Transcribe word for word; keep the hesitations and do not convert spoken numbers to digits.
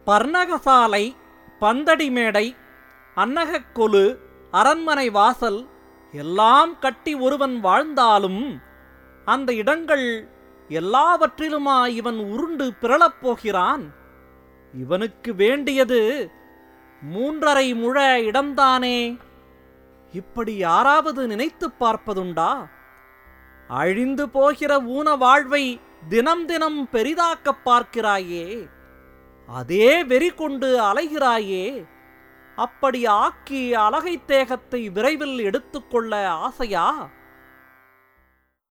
பர்ணகசாலை, பந்தடி மேடை, அன்னகக் கொலு, அரண்மனை வாசல் எல்லாம் கட்டி ஒருவன் வாழ்ந்தாலும் அந்த இடங்கள் எல்லாவற்றிலுமா இவன் உருண்டு பிறளப் போகிறான்? இவனுக்கு வேண்டியது மூன்றரை முழ இடம்தானே. இப்படி யாராவது நினைத்துப் பார்ப்பதுண்டா? அழிந்து போகிற ஊன வாழ்வை தினம் தினம் பெரிதாக்கப் பார்க்கிறாயே, அதே வெறி கொண்டு அலைகிறாயே. அப்படி ஆக்கி அலகைத் தேகத்தை விரைவில் எடுத்துக்கொள்ள ஆசையா?